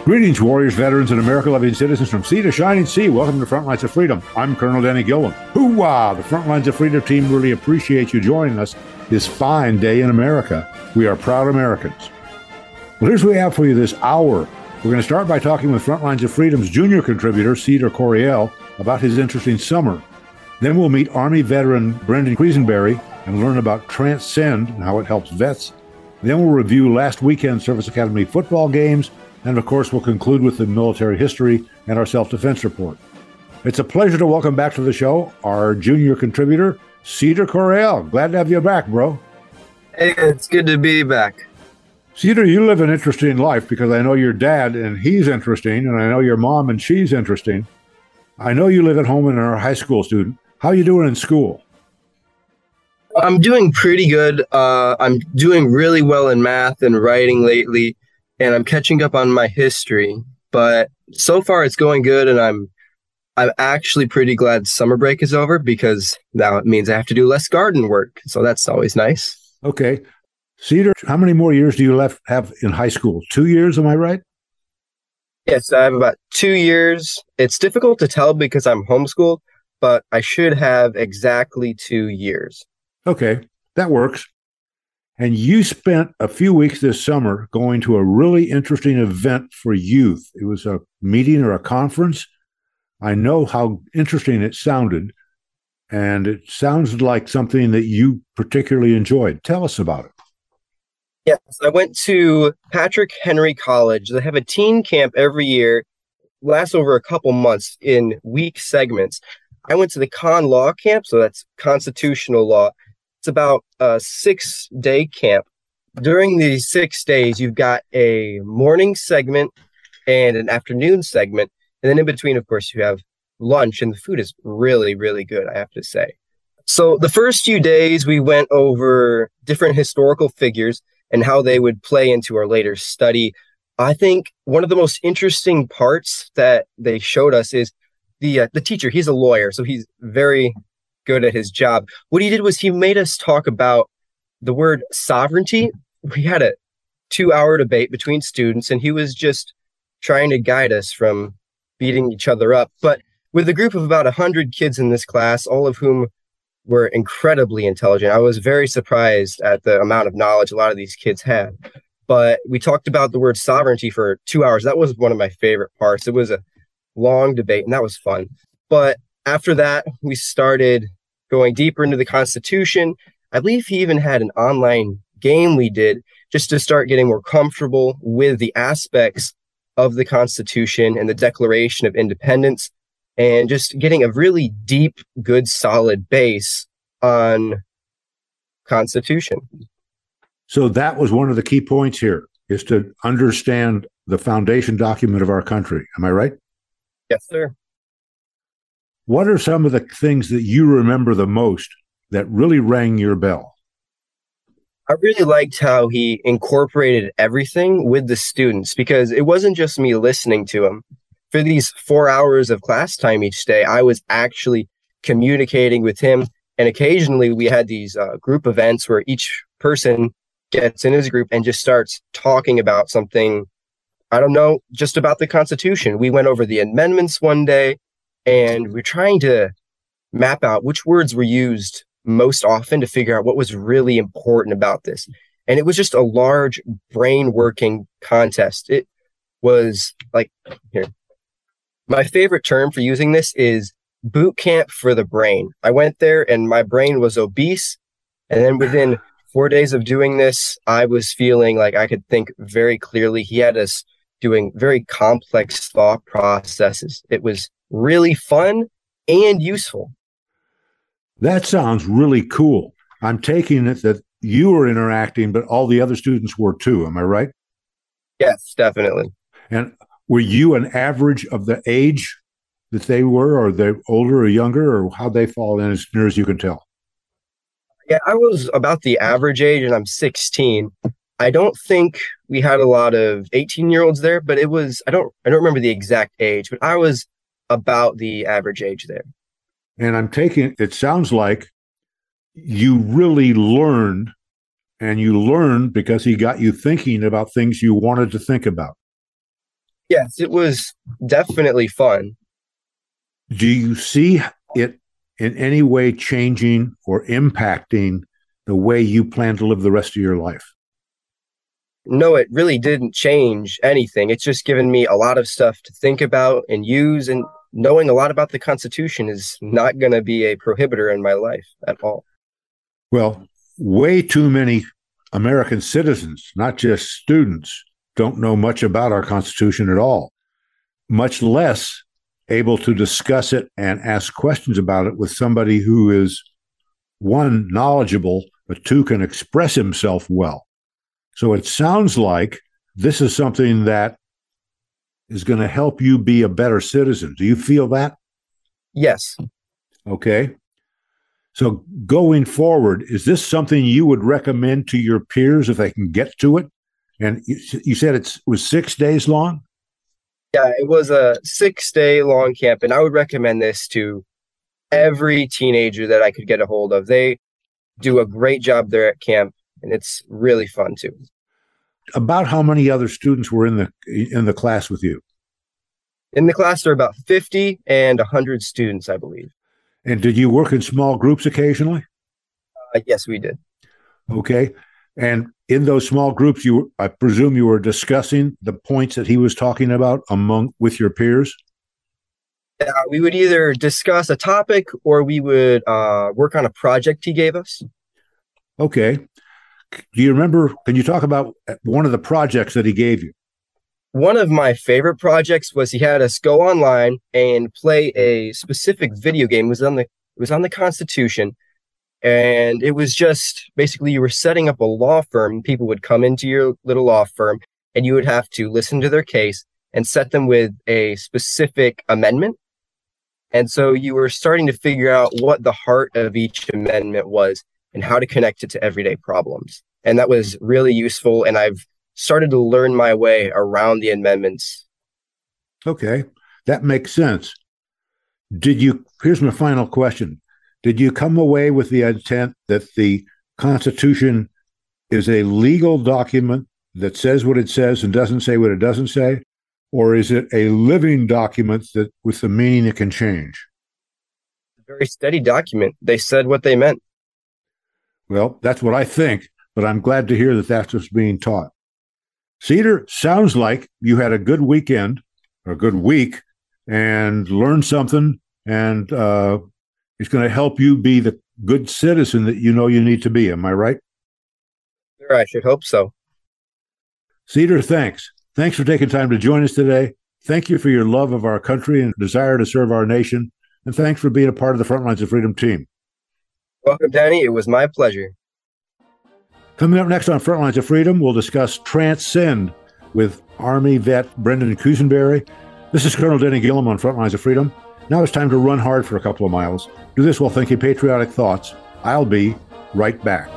Greetings, warriors, veterans, and America-loving citizens from sea to shining sea. Welcome to the Front Lines of Freedom. I'm Colonel Danny Gilliam. Hoorah! The Front Lines of Freedom team really appreciates you joining us this fine day in America. We are proud Americans. Well, here's what we have for you this hour. We're going to start by talking with Front Lines of Freedom's junior contributor, Cedar Coryell, about his interesting summer. Then we'll meet Army veteran Brendan Quisenberry and learn about Transcend and how it helps vets. Then we'll review last weekend's Service Academy football games. And of course, we'll conclude with the military history and our self-defense report. It's a pleasure to welcome back to the show our junior contributor, Cedar Coryell. Glad to have you back, bro. Hey, it's good to be back. Cedar, you live an interesting life because I know your dad and he's interesting, and I know your mom and she's interesting. I know you live at home and are a high school student. How are you doing in school? I'm doing pretty good. I'm doing really well in math and writing lately, and I'm catching up on my history. But so far it's going good, and I'm actually pretty glad summer break is over because now it means I have to do less garden work. So that's always nice. Okay. Cedar, how many more years do you have in high school? 2 years, am I right? Yes, I have about 2 years. It's difficult to tell because I'm homeschooled, but I should have exactly 2 years. Okay, that works. And you spent a few weeks this summer going to a really interesting event for youth. It was a meeting or a conference. I know how interesting it sounded, and it sounds like something that you particularly enjoyed. Tell us about it. Yes, I went to Patrick Henry College. They have a teen camp every year, lasts over a couple months in week segments. I went to the Con Law Camp, so that's constitutional law. It's about a 6-day camp. During these 6 days, you've got a morning segment and an afternoon segment. And then in between, of course, you have lunch, and the food is really, really good, I have to say. So the first few days, we went over different historical figures and how they would play into our later study. I think one of the most interesting parts that they showed us is the teacher. He's a lawyer, so he's very good at his job. What he did was he made us talk about the word sovereignty. We had a 2-hour debate between students, and he was just trying to guide us from beating each other up. But with a group of about 100 kids in this class, all of whom were incredibly intelligent, I was very surprised at the amount of knowledge a lot of these kids had. But we talked about the word sovereignty for 2 hours. That was one of my favorite parts. It was a long debate, and that was fun. But after that, we started going deeper into the Constitution. I believe he even had an online game we did just to start getting more comfortable with the aspects of the Constitution and the Declaration of Independence, and just getting a really deep, good, solid base on Constitution. So that was one of the key points here, is to understand the foundation document of our country. Am I right? Yes, sir. What are some of the things that you remember the most that really rang your bell? I really liked how he incorporated everything with the students, because it wasn't just me listening to him. For these 4 hours of class time each day, I was actually communicating with him. And occasionally we had these group events where each person gets in his group and just starts talking about something, I don't know, just about the Constitution. We went over the amendments one day, and we're trying to map out which words were used most often to figure out what was really important about this. And it was just a large brain working contest. It was like, here, my favorite term for using this is boot camp for the brain. I went there and my brain was obese. And then within 4 days of doing this, I was feeling like I could think very clearly. He had us doing very complex thought processes. It was really fun and useful. That sounds really cool. I'm taking it that you were interacting, but all the other students were too. Am I right? Yes, definitely. And were you an average of the age that they were, or they older or younger, or how they fall in as near as you can tell? Yeah, I was about the average age, and I'm 16. I don't think we had a lot of 18-year-olds there, but it was, I don't remember the exact age, but I was about the average age there. And I'm taking, it sounds like you really learned, and you learned because he got you thinking about things you wanted to think about. Yes, it was definitely fun. Do you see it in any way changing or impacting the way you plan to live the rest of your life? No, it really didn't change anything. It's just given me a lot of stuff to think about and use, and knowing a lot about the Constitution is not going to be a prohibitor in my life at all. Well, way too many American citizens, not just students, don't know much about our Constitution at all, much less able to discuss it and ask questions about it with somebody who is, one, knowledgeable, but two, can express himself well. So it sounds like this is something that is going to help you be a better citizen. Do you feel that? Yes. Okay. So going forward, is this something you would recommend to your peers if they can get to it? And you said it was 6 days long? Yeah, it was a 6-day long camp, and I would recommend this to every teenager that I could get a hold of. They do a great job there at camp, and it's really fun too. About how many other students were in the class with you? In the class, there are about 50 and 100 students, I believe. And did you work in small groups occasionally? Yes, we did. Okay. And in those small groups, I presume you were discussing the points that he was talking about with your peers? We would either discuss a topic or we would work on a project he gave us. Okay. Do you remember? Can you talk about one of the projects that he gave you? One of my favorite projects was he had us go online and play a specific video game. It was on the Constitution, and it was just basically you were setting up a law firm. People would come into your little law firm, and you would have to listen to their case and set them with a specific amendment. And so you were starting to figure out what the heart of each amendment was and how to connect it to everyday problems. And that was really useful. And I've started to learn my way around the amendments. Okay, that makes sense. Here's my final question. Did you come away with the intent that the Constitution is a legal document that says what it says and doesn't say what it doesn't say? Or is it a living document that with the meaning it can change? A very steady document. They said what they meant. Well, that's what I think, but I'm glad to hear that that's what's being taught. Cedar, sounds like you had a good weekend or a good week and learned something, and it's going to help you be the good citizen that you know you need to be. Am I right? Sure, I should hope so. Cedar, thanks. Thanks for taking time to join us today. Thank you for your love of our country and desire to serve our nation. And thanks for being a part of the Front Lines of Freedom team. Welcome, Danny. It was my pleasure. Coming up next on Front Lines of Freedom, we'll discuss Transcend with Army vet Brendan Kusenberry. This is Colonel Denny Gillum on Front Lines of Freedom. Now it's time to run hard for a couple of miles. Do this while thinking patriotic thoughts. I'll be right back.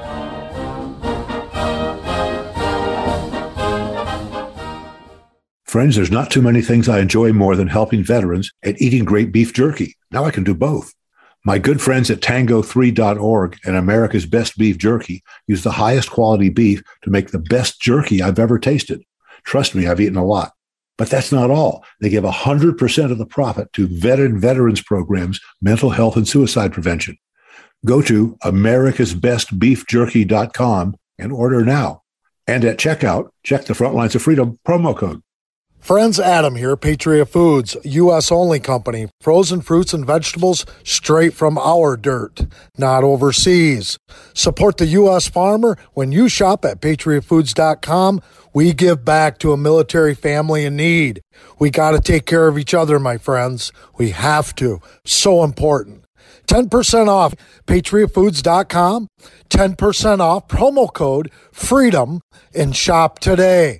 Friends, there's not too many things I enjoy more than helping veterans and eating great beef jerky. Now I can do both. My good friends at tango3.org and America's Best Beef Jerky use the highest quality beef to make the best jerky I've ever tasted. Trust me, I've eaten a lot. But that's not all. They give 100% of the profit to veterans programs, mental health, and suicide prevention. Go to americasbestbeefjerky.com and order now. And at checkout, check the Front Lines of Freedom promo code. Friends, Adam here, Patriot Foods, U.S. only company. Frozen fruits and vegetables straight from our dirt, not overseas. Support the U.S. farmer. When you shop at patriotfoods.com, we give back to a military family in need. We got to take care of each other, my friends. We have to. So important. 10% off patriotfoods.com, 10% off, promo code FREEDOM, and shop today.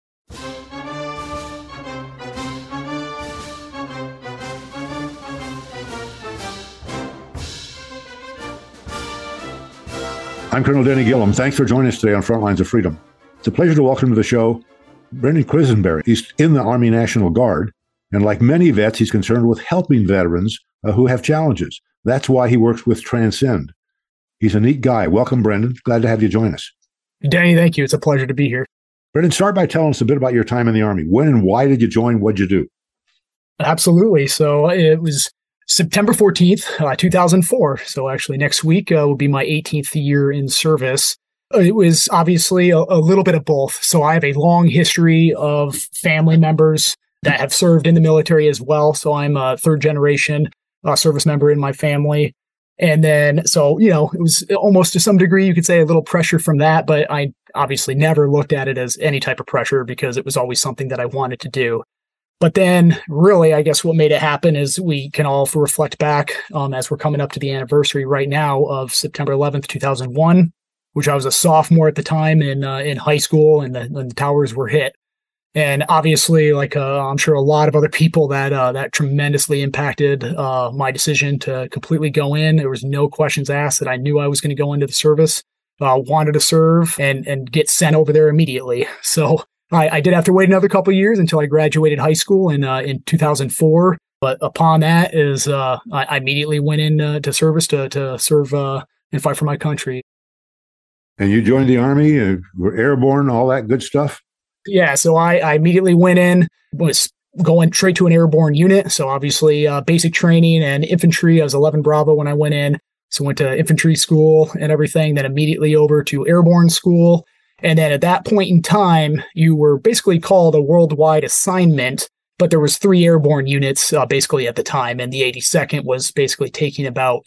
I'm Colonel Denny Gillum. Thanks for joining us today on Front Lines of Freedom. It's a pleasure to welcome to the show Brendan Kusenberry. He's in the Army National Guard, and like many vets, he's concerned with helping veterans who have challenges. That's why he works with Transcend. He's a neat guy. Welcome, Brendan. Glad to have you join us. Danny, thank you. It's a pleasure to be here. Brendan, start by telling us a bit about your time in the Army. When and why did you join? What'd you do? Absolutely. So it was September 14th, 2004. So actually next week will be my 18th year in service. It was obviously a little bit of both. So I have a long history of family members that have served in the military as well. So I'm a third generation service member in my family. And then, so, it was almost to some degree, you could say a little pressure from that, but I obviously never looked at it as any type of pressure because it was always something that I wanted to do. But then really, I guess what made it happen is we can all reflect back as we're coming up to the anniversary right now of September 11th, 2001, which I was a sophomore at the time in high school, and the towers were hit. And obviously, like I'm sure a lot of other people, that tremendously impacted my decision to completely go in. There was no questions asked that I knew I was going to go into the service, wanted to serve and get sent over there immediately. So I did have to wait another couple of years until I graduated high school in 2004. But upon that I immediately went into service to serve and fight for my country. And you joined the Army, were airborne, all that good stuff? Yeah, so I immediately went in, was going straight to an airborne unit. So obviously basic training and infantry. I was 11 Bravo when I went in. So went to infantry school and everything, then immediately over to airborne school. And then at that point in time, you were basically called a worldwide assignment, but there was 3 airborne units basically at the time. And the 82nd was basically taking about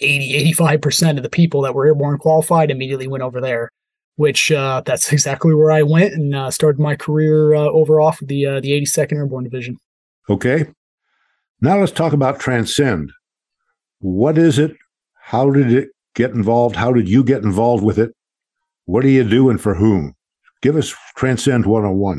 85% of the people that were airborne qualified immediately went over there. Which that's exactly where I went and started my career over off of the 82nd Airborne Division. Okay. Now let's talk about Transcend. What is it? How did it get involved? How did you get involved with it? What do you do and for whom? Give us Transcend 101.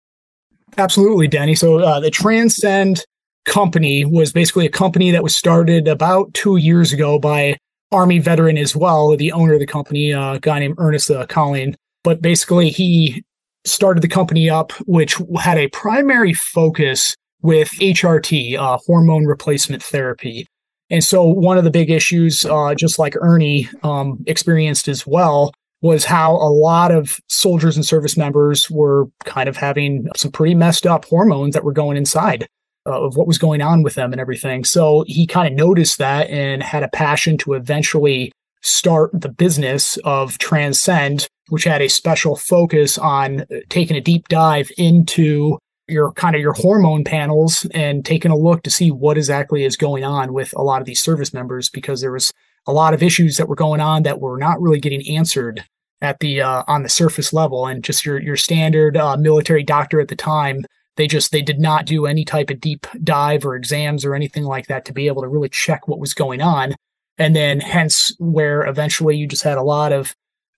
Absolutely, Denny. So the Transcend company was basically a company that was started about 2 years ago by Army veteran as well, the owner of the company, a guy named Ernest Colleen. But basically, he started the company up, which had a primary focus with HRT, hormone replacement therapy. And so one of the big issues, just like Ernie experienced as well, was how a lot of soldiers and service members were kind of having some pretty messed up hormones that were going inside of what was going on with them and everything. So he kind of noticed that and had a passion to eventually start the business of Transcend, which had a special focus on taking a deep dive into your hormone panels and taking a look to see what exactly is going on with a lot of these service members, because there was a lot of issues that were going on that were not really getting answered at the on the surface level. And just your standard military doctor at the time, they did not do any type of deep dive or exams or anything like that to be able to really check what was going on. And then hence where eventually you just had a lot of,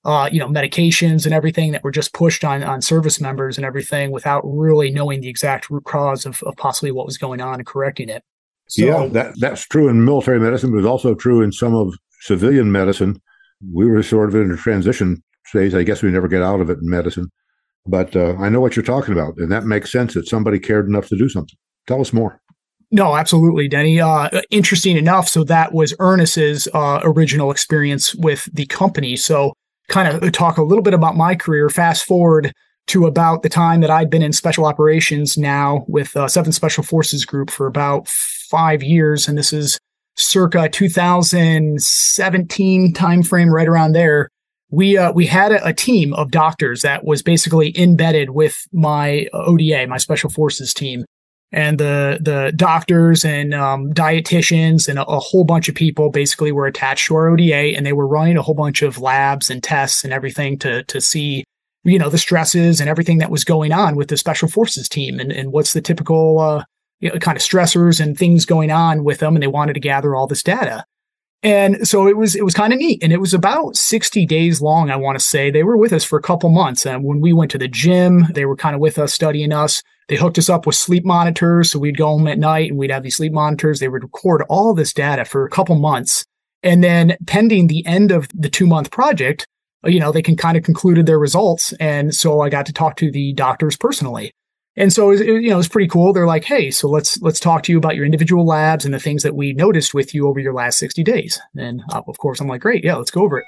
medications and everything that were just pushed on service members and everything without really knowing the exact root cause of possibly what was going on and correcting it. So, yeah, that's true in military medicine, but it's also true in some of civilian medicine. We were sort of in a transition phase. I guess we never get out of it in medicine. But I know what you're talking about, and that makes sense that somebody cared enough to do something. Tell us more. No, absolutely, Denny. Interesting enough, so that was Ernest's original experience with the company. So kind of talk a little bit about my career. Fast forward to about the time that I'd been in special operations now with 7th Special Forces Group for about 5 years, and this is circa 2017 timeframe, right around there. We had a team of doctors that was basically embedded with my ODA, my Special Forces team. And the doctors and dietitians and a whole bunch of people basically were attached to our ODA, and they were running a whole bunch of labs and tests and everything to see, the stresses and everything that was going on with the Special Forces team and what's the typical kind of stressors and things going on with them. And they wanted to gather all this data. And so it was kind of neat. And it was about 60 days long, I want to say. They were with us for a couple months. And when we went to the gym, they were kind of with us, studying us. They hooked us up with sleep monitors. So we'd go home at night and we'd have these sleep monitors. They would record all this data for a couple months. And then pending the end of the 2-month project, they can kind of concluded their results. And so I got to talk to the doctors personally. And so it was pretty cool. They're like, hey, so let's talk to you about your individual labs and the things that we noticed with you over your last 60 days. And of course, I'm like, great, yeah, let's go over it.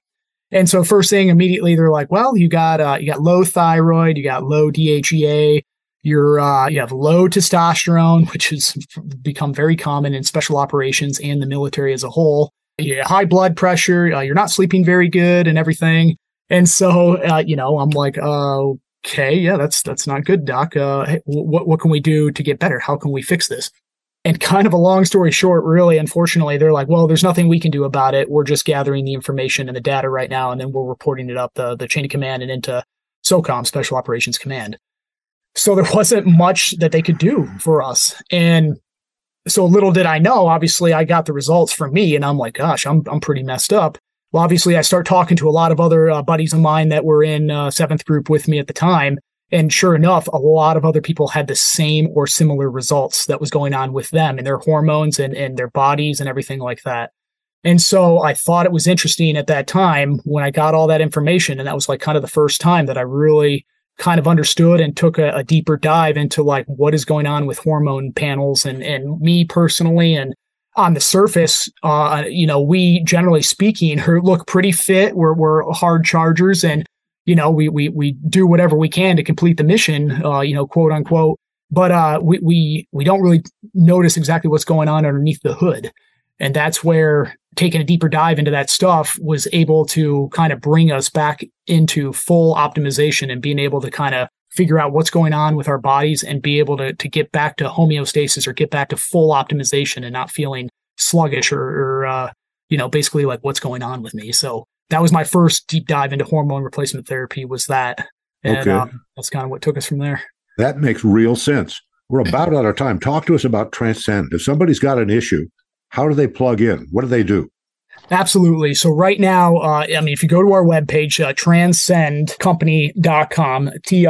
And so first thing immediately they're like, well, you got low thyroid, you got low DHEA, you have low testosterone, which has become very common in special operations and the military as a whole. You have high blood pressure, you're not sleeping very good and everything. And so, I'm like, okay, yeah, that's not good, doc. Hey, what can we do to get better? How can we fix this? And kind of a long story short, really, unfortunately, they're like, well, there's nothing we can do about it. We're just gathering the information and the data right now, and then we're reporting it up the chain of command and into SOCOM, Special Operations Command. So there wasn't much that they could do for us. And so little did I know, obviously, I got the results from me, and I'm like, gosh, I'm pretty messed up. Well, obviously, I start talking to a lot of other buddies of mine that were in 7th group with me at the time. And sure enough, a lot of other people had the same or similar results that was going on with them and their hormones and their bodies and everything like that. And so I thought it was interesting at that time when I got all that information. And that was like kind of the first time that I really kind of understood and took a deeper dive into like what is going on with hormone panels and me personally. And on the surface, we generally speaking look pretty fit. We're hard chargers, and we do whatever we can to complete the mission, quote unquote. But we don't really notice exactly what's going on underneath the hood, and that's where taking a deeper dive into that stuff was able to kind of bring us back into full optimization and being able to kind of figure out what's going on with our bodies and be able to get back to homeostasis or get back to full optimization and not feeling sluggish or basically like what's going on with me. So that was my first deep dive into hormone replacement therapy was that. And okay. That's kind of what took us from there. That makes real sense. We're about out of time. Talk to us about Transcend. If somebody's got an issue, how do they plug in? What do they do? Absolutely. So right now, if you go to our webpage, transcendcompany.com,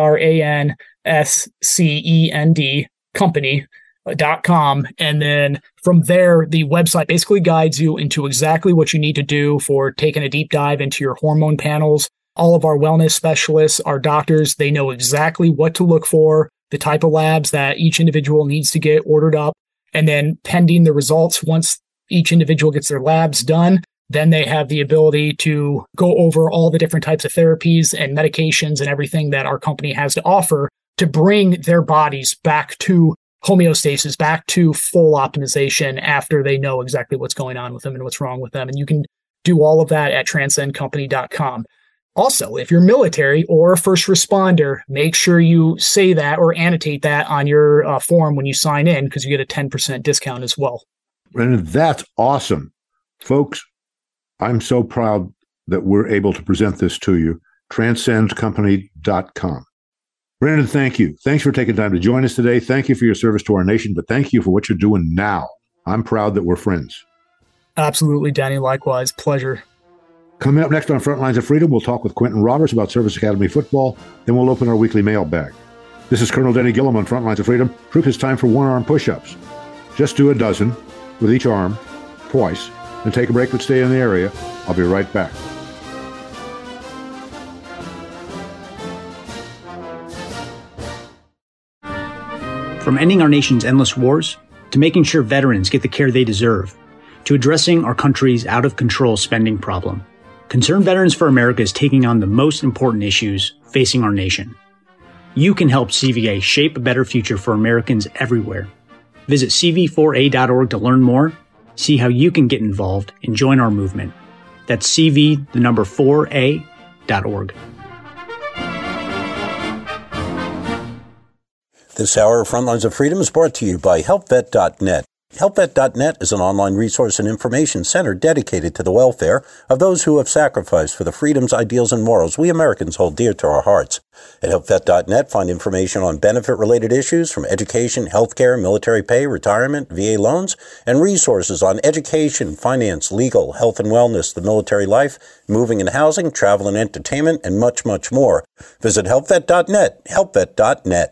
TRANSCEND company.com. And then from there, the website basically guides you into exactly what you need to do for taking a deep dive into your hormone panels. All of our wellness specialists, our doctors, they know exactly what to look for, the type of labs that each individual needs to get ordered up. And then pending the results, once each individual gets their labs done, then they have the ability to go over all the different types of therapies and medications and everything that our company has to offer to bring their bodies back to homeostasis, back to full optimization after they know exactly what's going on with them and what's wrong with them. And you can do all of that at transcendcompany.com. Also, if you're military or a first responder, make sure you say that or annotate that on your form when you sign in, because you get a 10% discount as well. And that's awesome. Folks, I'm so proud that we're able to present this to you. Transcendcompany.com. Brandon, thank you. Thanks for taking time to join us today. Thank you for your service to our nation, but thank you for what you're doing now. I'm proud that we're friends. Absolutely, Danny. Likewise. Pleasure. Coming up next on Frontlines of Freedom, we'll talk with Quentin Roberts about Service Academy football. Then we'll open our weekly mailbag. This is Colonel Denny Gillum on Frontlines of Freedom. Troop, it's time for one-arm push-ups. Just do a dozen with each arm twice, and take a break but stay in the area. I'll be right back. From ending our nation's endless wars, to making sure veterans get the care they deserve, to addressing our country's out-of-control spending problem, Concerned Veterans for America is taking on the most important issues facing our nation. You can help CVA shape a better future for Americans everywhere. Visit cv4a.org to learn more, see how you can get involved, and join our movement. That's cv4a.org. This hour of Frontlines of Freedom is brought to you by HelpVet.net. HelpVet.net is an online resource and information center dedicated to the welfare of those who have sacrificed for the freedoms, ideals, and morals we Americans hold dear to our hearts. At HelpVet.net, find information on benefit-related issues from education, healthcare, military pay, retirement, VA loans, and resources on education, finance, legal, health and wellness, the military life, moving and housing, travel and entertainment, and much, much more. Visit HelpVet.net, HelpVet.net.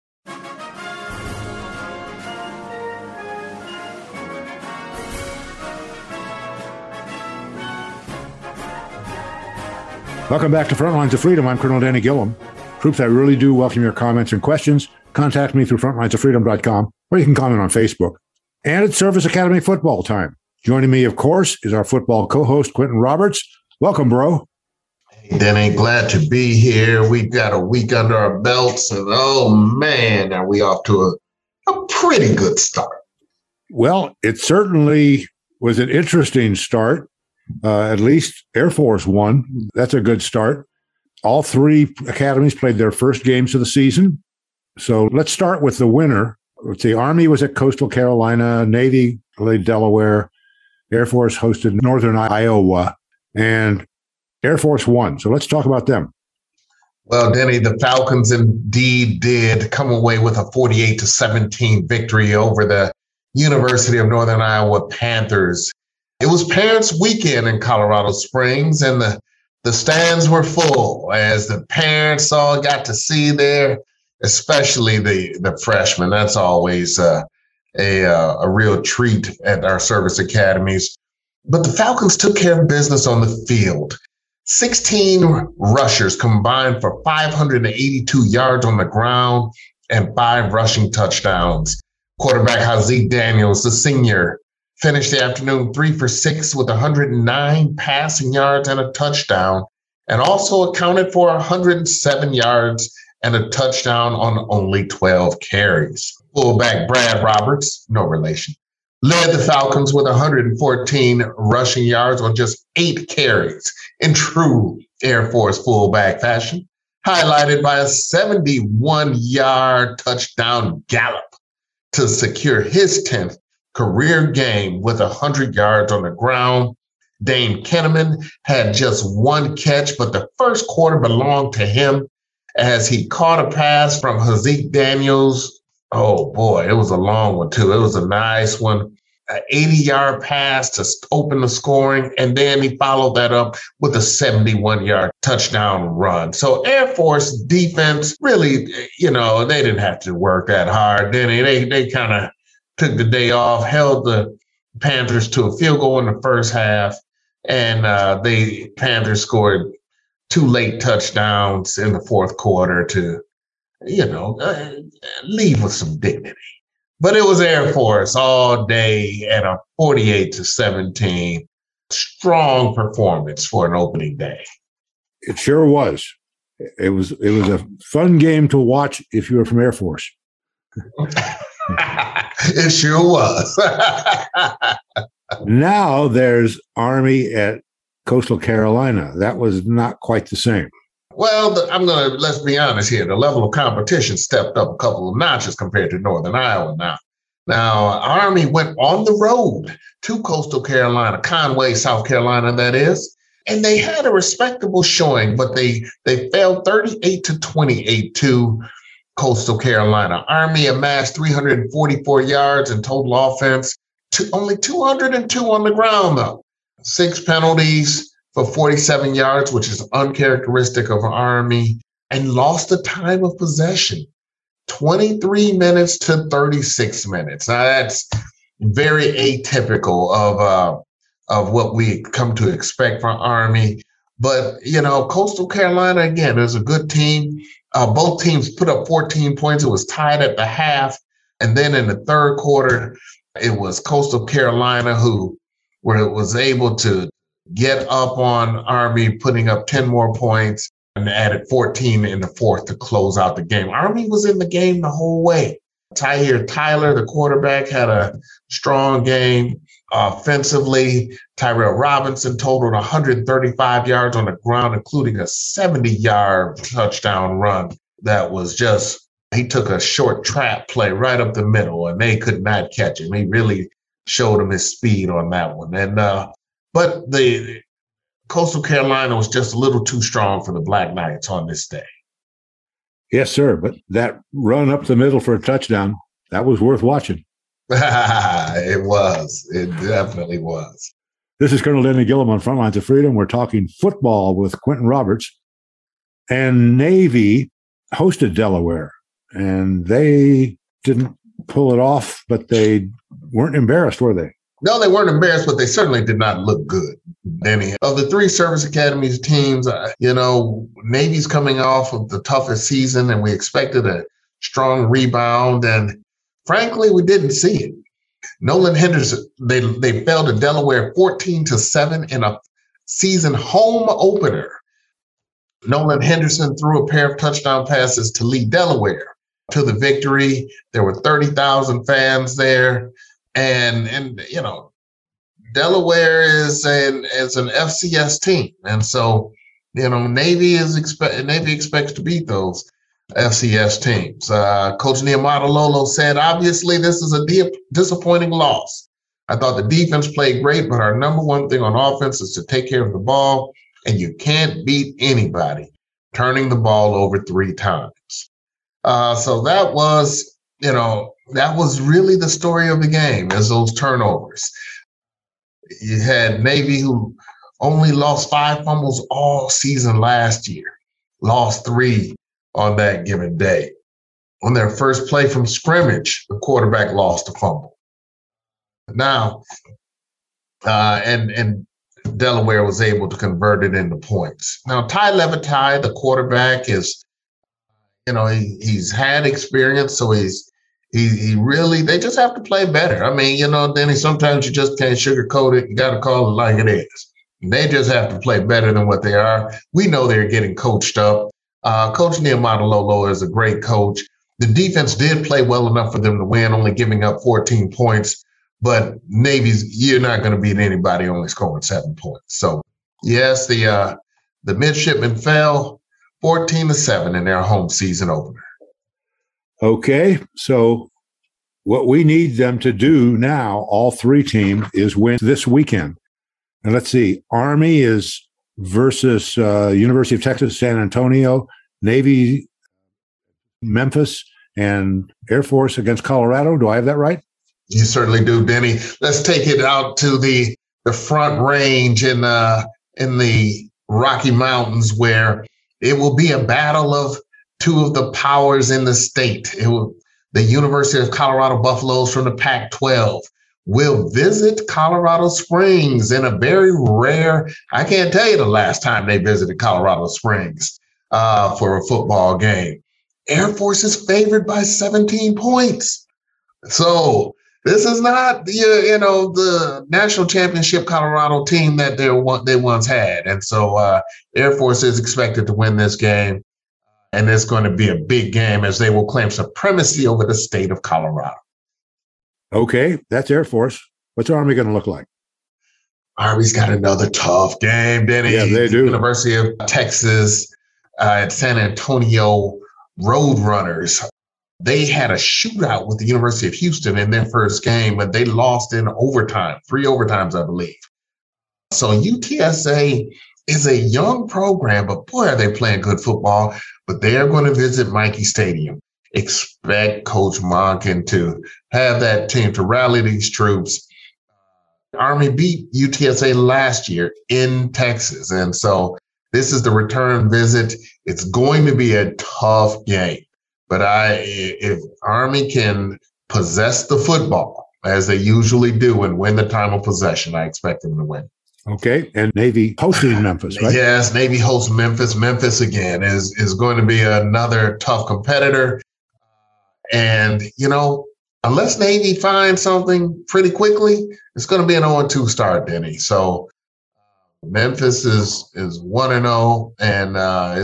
Welcome back to Frontlines of Freedom. I'm Colonel Danny Gillum. Troops, I really do welcome your comments and questions. Contact me through frontlinesoffreedom.com, or you can comment on Facebook. And it's Service Academy football time. Joining me, of course, is our football co-host, Quentin Roberts. Welcome, bro. Denny, glad to be here. We've got a week under our belts, and oh man, are we off to a pretty good start. Well, it certainly was an interesting start. At least Air Force won. That's a good start. All three academies played their first games of the season. So let's start with the winner. The Army was at Coastal Carolina, Navy played Delaware, Air Force hosted Northern Iowa, and Air Force won. So let's talk about them. Well, Denny, the Falcons indeed did come away with a 48-17 victory over the University of Northern Iowa Panthers. It was Parents' Weekend in Colorado Springs, and the stands were full as the parents all got to see there, especially the freshmen. That's always a real treat at our service academies. But the Falcons took care of business on the field. 16 rushers combined for 582 yards on the ground and 5 rushing touchdowns. Quarterback Haaziq Daniels, the senior, finished the afternoon 3 for 6 with 109 passing yards and a touchdown, and also accounted for 107 yards and a touchdown on only 12 carries. Fullback Brad Roberts, no relation, led the Falcons with 114 rushing yards on just 8 carries in true Air Force fullback fashion, highlighted by a 71-yard touchdown gallop to secure his 10th career game with 100 yards on the ground. Dane Kenneman had just 1 catch, but the first quarter belonged to him as he caught a pass from Haaziq Daniels. Oh boy, it was a long one too. It was a nice one. An 80-yard pass to open the scoring, and then he followed that up with a 71-yard touchdown run. So Air Force defense really, they didn't have to work that hard. Then they kind of took the day off, held the Panthers to a field goal in the first half, and the Panthers scored 2 late touchdowns in the fourth quarter to, leave with some dignity. But it was Air Force all day and a 48-17 strong performance for an opening day. It sure was. It was a fun game to watch if you were from Air Force. It sure was. Now there's Army at Coastal Carolina. That was not quite the same. Well, let's be honest here. The level of competition stepped up a couple of notches compared to Northern Iowa now. Now, Army went on the road to Coastal Carolina, Conway, South Carolina, that is, and they had a respectable showing, but they fell 38-28 to Coastal Carolina. Army amassed 344 yards in total offense, only 202 on the ground, though. 6 penalties for 47 yards, which is uncharacteristic of Army, and lost the time of possession, 23 minutes to 36 minutes. Now, that's very atypical of what we come to expect from Army. But, Coastal Carolina, again, is a good team. Both teams put up 14 points. It was tied at the half. And then in the third quarter, it was Coastal Carolina who was able to get up on Army, putting up 10 more points and added 14 in the fourth to close out the game. Army was in the game the whole way. Tyler, the quarterback, had a strong game. Offensively, Tyrell Robinson totaled 135 yards on the ground, including a 70-yard touchdown run that was he took a short trap play right up the middle, and they could not catch him. He really showed him his speed on that one. And but the Coastal Carolina was just a little too strong for the Black Knights on this day. Yes, sir. But that run up the middle for a touchdown, that was worth watching. It was. It definitely was. This is Colonel Denny Gillum on Frontlines of Freedom. We're talking football with Quentin Roberts. And Navy hosted Delaware, and they didn't pull it off, but they weren't embarrassed, were they? No, they weren't embarrassed, but they certainly did not look good. Denny, of the 3 service academies teams, Navy's coming off of the toughest season, and we expected a strong rebound. And frankly, we didn't see it. Nolan Henderson, they fell to Delaware 14-7 in a season home opener. Nolan Henderson threw a pair of touchdown passes to lead Delaware to the victory. There were 30,000 fans there. And Delaware is an FCS team. And so, Navy expects to beat those FCS teams. Coach Niumatalolo said, obviously, this is a disappointing loss. I thought the defense played great, but our number one thing on offense is to take care of the ball, and you can't beat anybody turning the ball over 3 times. So that was really the story of the game, is those turnovers. You had Navy, who only lost 5 fumbles all season last year, lost 3 on that given day. On their first play from scrimmage, the quarterback lost a fumble. Now, and Delaware was able to convert it into points. Now, Ty Levitine, the quarterback, is, he's had experience, so he really, they just have to play better. I mean, Denny, sometimes you just can't sugarcoat it. You got to call it like it is. They just have to play better than what they are. We know they're getting coached up. Coach Niumatalolo is a great coach. The defense did play well enough for them to win, only giving up 14 points. But you're not going to beat anybody only scoring 7 points. So, yes, the midshipmen fell 14-7 in their home season opener. Okay, so what we need them to do now, all 3 teams, is win this weekend. And let's see, Army is versus University of Texas, San Antonio, Navy, Memphis, and Air Force against Colorado. Do I have that right? You certainly do, Denny. Let's take it out to the Front Range in the Rocky Mountains, where it will be a battle of 2 of the powers in the state. The University of Colorado Buffaloes from the Pac-12 will visit Colorado Springs in a very rare, I can't tell you the last time they visited Colorado Springs for a football game. Air Force is favored by 17 points. So this is not the national championship Colorado team that they once had. And so Air Force is expected to win this game. And it's going to be a big game, as they will claim supremacy over the state of Colorado. Okay, that's Air Force. What's Army going to look like? Army's got another tough game, Denny. Yeah, they do. University of Texas at San Antonio Roadrunners. They had a shootout with the University of Houston in their first game, but they lost in overtime, 3 overtimes, I believe. So UTSA is a young program, but boy, are they playing good football. But they are going to visit Michie Stadium. Expect Coach Monken to have that team to rally these troops. Army beat UTSA last year in Texas. And so this is the return visit. It's going to be a tough game. But if Army can possess the football, as they usually do, and win the time of possession, I expect them to win. Okay, and Navy hosting Memphis, right? Yes, Navy hosts Memphis. Memphis, again, is going to be another tough competitor. And, unless Navy finds something pretty quickly, it's going to be an 0-2 start, Denny. So Memphis is 1-0, and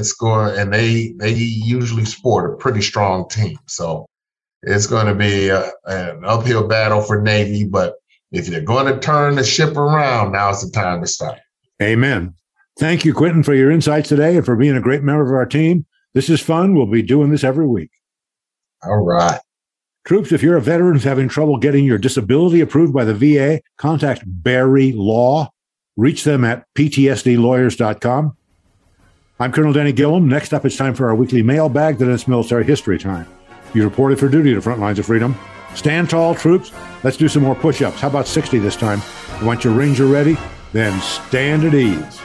they usually sport a pretty strong team. So it's going to be an uphill battle for Navy, but if you're going to turn the ship around, now's the time to start. Amen. Thank you, Quentin, for your insights today and for being a great member of our team. This is fun. We'll be doing this every week. All right. Troops, if you're a veteran who's having trouble getting your disability approved by the VA, contact Barry Law. Reach them at ptsdlawyers.com. I'm Colonel Danny Gillum. Next up, it's time for our weekly mailbag, then it's military history time. You reported for duty to Front Lines of Freedom. Stand tall, troops. Let's do some more push-ups. How about 60 this time? You want your Ranger ready? Then stand at ease.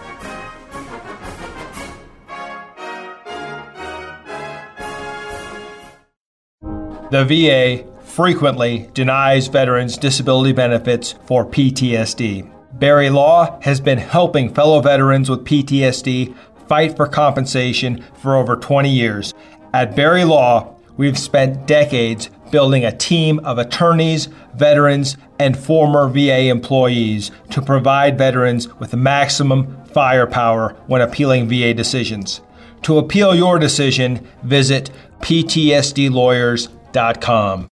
The VA frequently denies veterans disability benefits for PTSD. Barry Law has been helping fellow veterans with PTSD fight for compensation for over 20 years. At Barry Law, we've spent decades building a team of attorneys, veterans, and former VA employees to provide veterans with the maximum firepower when appealing VA decisions. To appeal your decision, visit ptsdlawyers.com.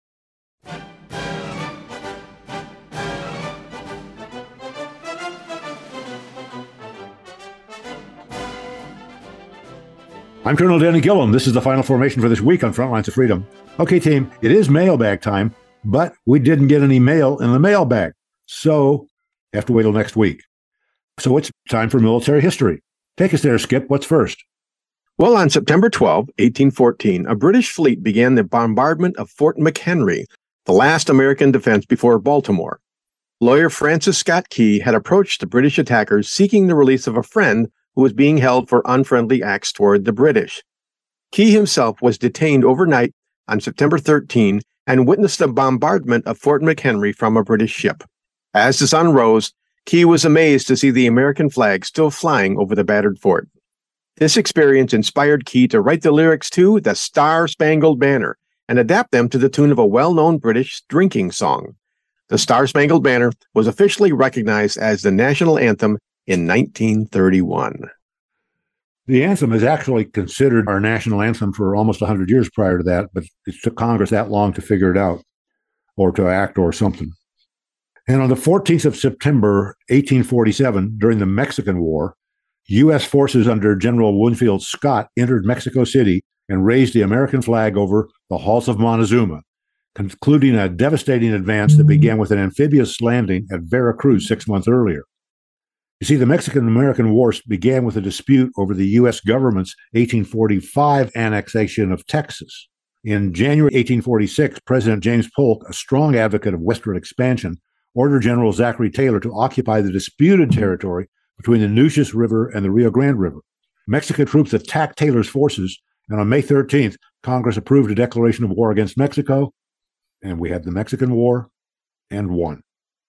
I'm Colonel Danny Gillum. This is the final formation for this week on Frontlines of Freedom. Okay, team, it is mailbag time, but we didn't get any mail in the mailbag, so you have to wait till next week. So it's time for military history. Take us there, Skip. What's first? Well, on September 12, 1814, a British fleet began the bombardment of Fort McHenry, the last American defense before Baltimore. Lawyer Francis Scott Key had approached the British attackers seeking the release of a friend who was being held for unfriendly acts toward the British. Key himself was detained overnight on September 13 and witnessed a bombardment of Fort McHenry from a British ship. As the sun rose, Key was amazed to see the American flag still flying over the battered fort. This experience inspired Key to write the lyrics to The Star-Spangled Banner and adapt them to the tune of a well-known British drinking song. The Star-Spangled Banner was officially recognized as the national anthem in 1931. The anthem is actually considered our national anthem for almost 100 years prior to that, but it took Congress that long to figure it out or to act or something. And on the 14th of September, 1847, during the Mexican War, U.S. forces under General Winfield Scott entered Mexico City and raised the American flag over the halls of Montezuma, concluding a devastating advance that began with an amphibious landing at Veracruz 6 months earlier. You see, the Mexican-American War began with a dispute over the U.S. government's 1845 annexation of Texas. In January 1846, President James Polk, a strong advocate of westward expansion, ordered General Zachary Taylor to occupy the disputed territory between the Nueces River and the Rio Grande River. Mexican troops attacked Taylor's forces, and on May 13th, Congress approved a declaration of war against Mexico, and we had the Mexican War and won.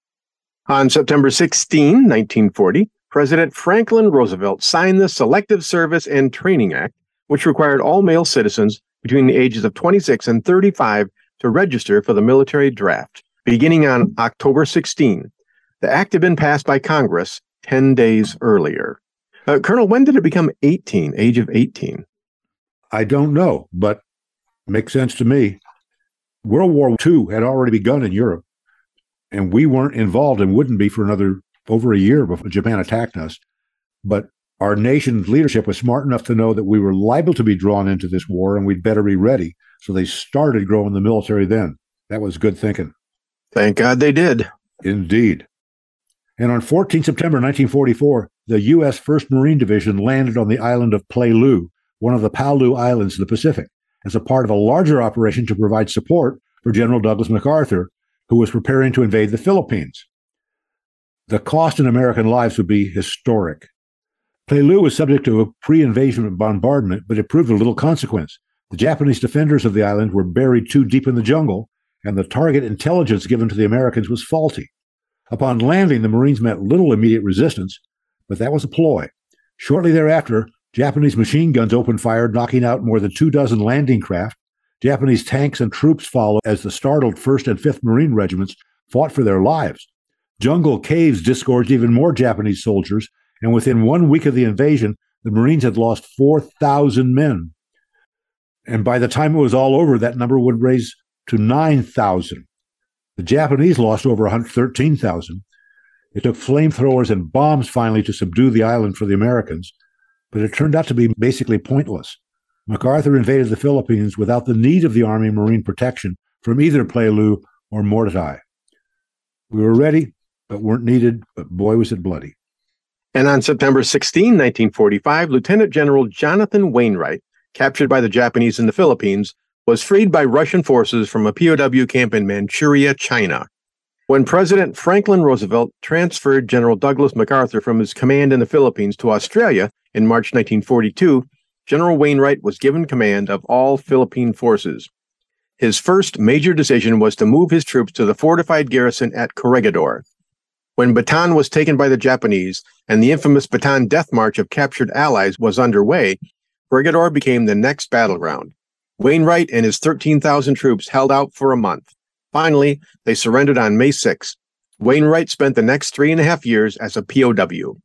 On September 16, 1940, President Franklin Roosevelt signed the Selective Service and Training Act, which required all male citizens between the ages of 26 and 35 to register for the military draft, beginning on October 16. The act had been passed by Congress 10 days earlier. Colonel, when did it become age of 18? I don't know, but it makes sense to me. World War II had already begun in Europe, and we weren't involved and wouldn't be for over a year before Japan attacked us. But our nation's leadership was smart enough to know that we were liable to be drawn into this war and we'd better be ready. So they started growing the military then. That was good thinking. Thank God they did. Indeed. And on 14 September 1944, the U.S. 1st Marine Division landed on the island of Pleilu, one of the Palau Islands in the Pacific, as a part of a larger operation to provide support for General Douglas MacArthur, who was preparing to invade the Philippines. The cost in American lives would be historic. Pleilu was subject to a pre-invasion bombardment, but it proved of little consequence. The Japanese defenders of the island were buried too deep in the jungle, and the target intelligence given to the Americans was faulty. Upon landing, the Marines met little immediate resistance, but that was a ploy. Shortly thereafter, Japanese machine guns opened fire, knocking out more than 24 landing craft. Japanese tanks and troops followed as the startled 1st and 5th Marine regiments fought for their lives. Jungle caves disgorged even more Japanese soldiers, and within 1 week of the invasion, the Marines had lost 4,000 men. And by the time it was all over, that number would raise to 9,000. The Japanese lost over 113,000. It took flamethrowers and bombs finally to subdue the island for the Americans, but it turned out to be basically pointless. MacArthur invaded the Philippines without the need of the Army Marine protection from either Pleilu or Morotai. We were ready, but weren't needed, but boy was it bloody. And on September 16, 1945, Lieutenant General Jonathan Wainwright, captured by the Japanese in the Philippines, was freed by Russian forces from a POW camp in Manchuria, China. When President Franklin Roosevelt transferred General Douglas MacArthur from his command in the Philippines to Australia in March 1942, General Wainwright was given command of all Philippine forces. His first major decision was to move his troops to the fortified garrison at Corregidor. When Bataan was taken by the Japanese and the infamous Bataan Death March of captured allies was underway, Corregidor became the next battleground. Wainwright and his 13,000 troops held out for a month. Finally, they surrendered on May 6. Wainwright spent the next 3.5 years as a POW.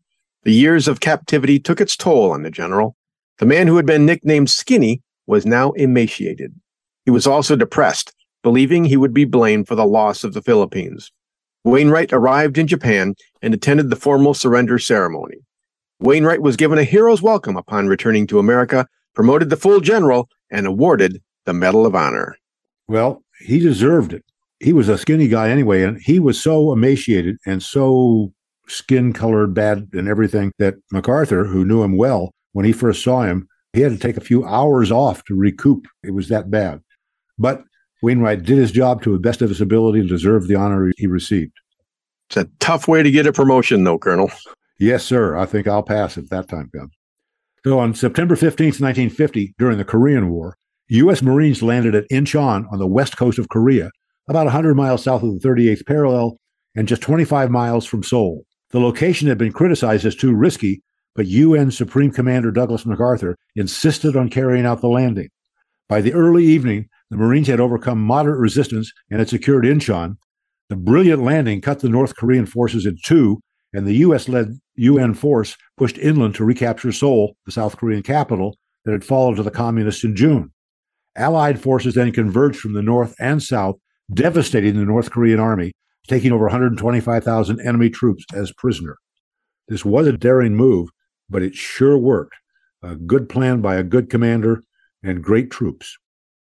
The years of captivity took its toll on the general. The man who had been nicknamed Skinny was now emaciated. He was also depressed, believing he would be blamed for the loss of the Philippines. Wainwright arrived in Japan and attended the formal surrender ceremony. Wainwright was given a hero's welcome upon returning to America, promoted to full general, and awarded the Medal of Honor. Well, he deserved it. He was a skinny guy anyway, and he was so emaciated and so skin-colored bad and everything that MacArthur, who knew him well, when he first saw him, he had to take a few hours off to recoup. It was that bad. But Wainwright did his job to the best of his ability and deserved the honor he received. It's a tough way to get a promotion, though, Colonel. Yes, sir. I think I'll pass if that time comes. So on September 15th, 1950, during the Korean War, U.S. Marines landed at Incheon on the west coast of Korea, about 100 miles south of the 38th parallel and just 25 miles from Seoul. The location had been criticized as too risky, but UN Supreme Commander Douglas MacArthur insisted on carrying out the landing. By the early evening, the Marines had overcome moderate resistance and had secured Incheon. The brilliant landing cut the North Korean forces in two, and the U.S.-led UN force pushed inland to recapture Seoul, the South Korean capital, that had fallen to the communists in June. Allied forces then converged from the north and south, devastating the North Korean army, taking over 125,000 enemy troops as prisoner. This was a daring move, but it sure worked. A good plan by a good commander and great troops.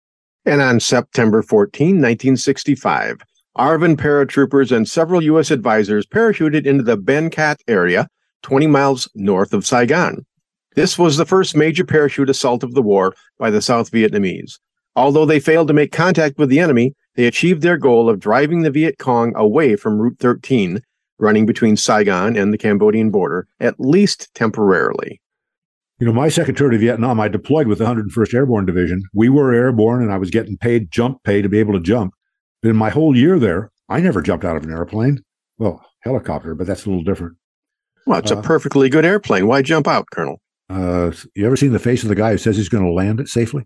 And on September 14, 1965, ARVN paratroopers and several U.S. advisors parachuted into the Ben Cat area, 20 miles north of Saigon. This was the first major parachute assault of the war by the South Vietnamese. Although they failed to make contact with the enemy, they achieved their goal of driving the Viet Cong away from Route 13, running between Saigon and the Cambodian border, at least temporarily. You know, my second tour to Vietnam, I deployed with the 101st Airborne Division. We were airborne, and I was getting paid jump pay to be able to jump. In my whole year there, I never jumped out of an airplane. Well, helicopter, but that's a little different. Well, it's a perfectly good airplane. Why jump out, Colonel? You ever seen the face of the guy who says he's going to land it safely?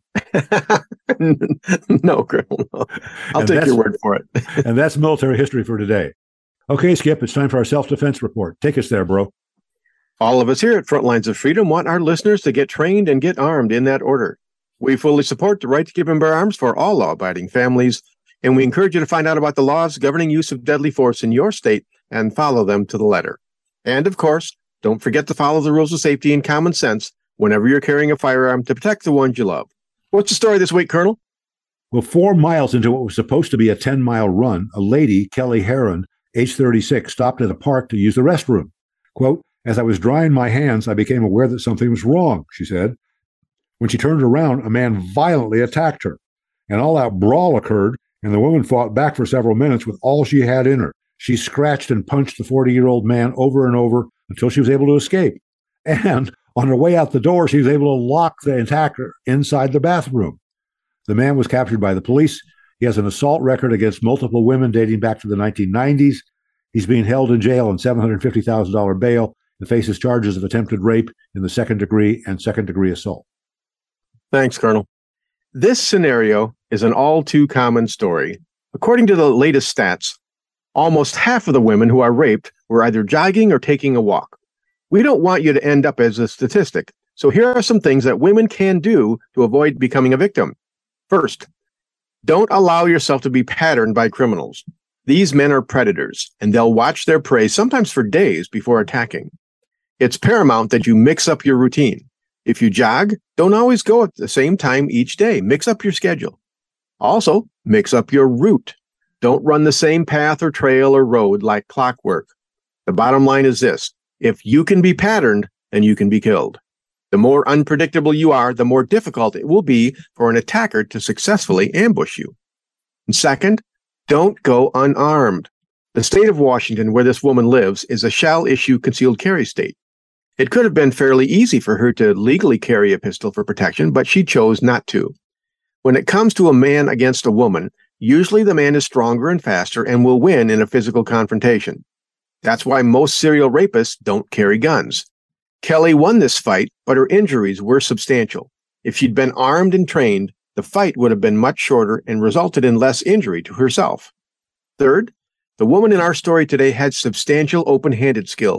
No, Colonel. No. I'll take your word for it. And that's military history for today. Okay, Skip, it's time for our self-defense report. Take us there, bro. All of us here at Frontlines of Freedom want our listeners to get trained and get armed in that order. We fully support the right to keep and bear arms for all law-abiding families, and we encourage you to find out about the laws governing use of deadly force in your state and follow them to the letter. And, of course, don't forget to follow the rules of safety and common sense whenever you're carrying a firearm to protect the ones you love. What's the story this week, Colonel? Well, 4 miles into what was supposed to be a 10-mile run, a lady, Kelly Heron, age 36, stopped at a park to use the restroom. Quote, "As I was drying my hands, I became aware that something was wrong," she said. When she turned around, a man violently attacked her. An all-out brawl occurred, and the woman fought back for several minutes with all she had in her. She scratched and punched the 40-year-old man over and over until she was able to escape. And on her way out the door, she was able to lock the attacker inside the bathroom. The man was captured by the police. He has an assault record against multiple women dating back to the 1990s. He's being held in jail on $750,000 bail and faces charges of attempted rape in the second degree and second-degree assault. Thanks, Colonel. This scenario is an all too common story. According to the latest stats, almost half of the women who are raped were either jogging or taking a walk. We don't want you to end up as a statistic, so here are some things that women can do to avoid becoming a victim. First, don't allow yourself to be patterned by criminals. These men are predators, and they'll watch their prey sometimes for days before attacking. It's paramount that you mix up your routine. If you jog, don't always go at the same time each day. Mix up your schedule. Also, mix up your route. Don't run the same path or trail or road like clockwork. The bottom line is this: if you can be patterned, then you can be killed. The more unpredictable you are, the more difficult it will be for an attacker to successfully ambush you. And second, don't go unarmed. The state of Washington, where this woman lives, is a shall-issue concealed carry state. It could have been fairly easy for her to legally carry a pistol for protection, but she chose not to. When it comes to a man against a woman, usually the man is stronger and faster and will win in a physical confrontation. That's why most serial rapists don't carry guns. Kelly won this fight, but her injuries were substantial. If she'd been armed and trained, the fight would have been much shorter and resulted in less injury to herself. Third, the woman in our story today had substantial open-handed skills,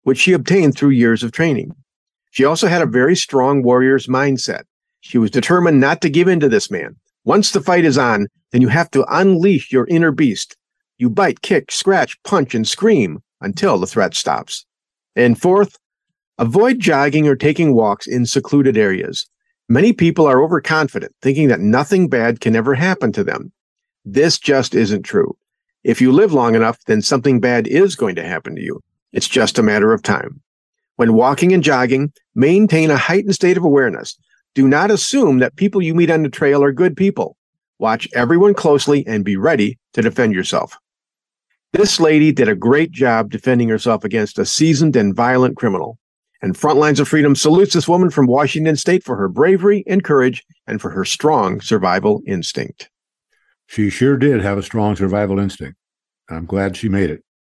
which she obtained through years of training. She also had a very strong warrior's mindset. She was determined not to give in to this man. Once the fight is on, then you have to unleash your inner beast. You bite, kick, scratch, punch, and scream until the threat stops. And fourth, avoid jogging or taking walks in secluded areas. Many people are overconfident, thinking that nothing bad can ever happen to them. This just isn't true. If you live long enough, then something bad is going to happen to you. It's just a matter of time. When walking and jogging, maintain a heightened state of awareness. Do not assume that people you meet on the trail are good people. Watch everyone closely and be ready to defend yourself. This lady did a great job defending herself against a seasoned and violent criminal. And Frontlines of Freedom salutes this woman from Washington State for her bravery and courage and for her strong survival instinct. She sure did have a strong survival instinct. I'm glad she made it.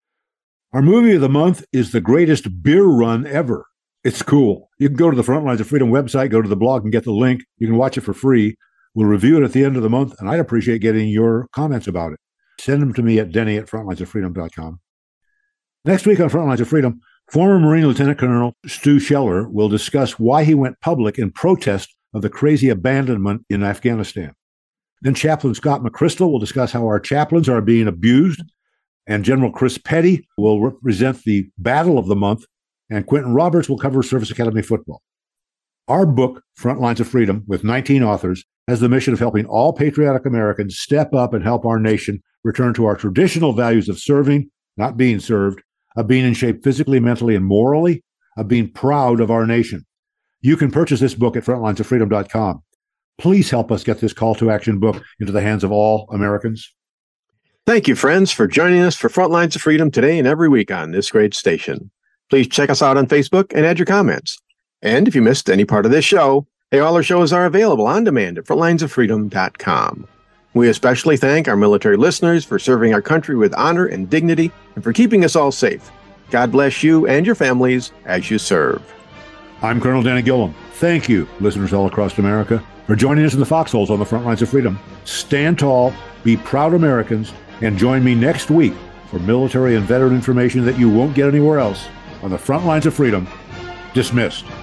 Our movie of the month is The Greatest Beer Run Ever. It's cool. You can go to the Frontlines of Freedom website, go to the blog and get the link. You can watch it for free. We'll review it at the end of the month, and I'd appreciate getting your comments about it. Send them to me at denny@frontlinesoffreedom.com. Next week on Frontlines of Freedom, former Marine Lieutenant Colonel Stu Scheller will discuss why he went public in protest of the crazy abandonment in Afghanistan. Then Chaplain Scott McChrystal will discuss how our chaplains are being abused, and General Chris Petty will represent the battle of the month, and Quentin Roberts will cover Service Academy football. Our book, Frontlines of Freedom, with 19 authors, has the mission of helping all patriotic Americans step up and help our nation return to our traditional values of serving, not being served, of being in shape physically, mentally, and morally, of being proud of our nation. You can purchase this book at frontlinesoffreedom.com. Please help us get this call to action book into the hands of all Americans. Thank you, friends, for joining us for Frontlines of Freedom today and every week on this great station. Please check us out on Facebook and add your comments. And if you missed any part of this show, all our shows are available on demand at frontlinesoffreedom.com. We especially thank our military listeners for serving our country with honor and dignity and for keeping us all safe. God bless you and your families as you serve. I'm Colonel Danny Gillum. Thank you, listeners all across America, for joining us in the foxholes on the Frontlines of Freedom. Stand tall, be proud Americans, and join me next week for military and veteran information that you won't get anywhere else on the Frontlines of Freedom. Dismissed.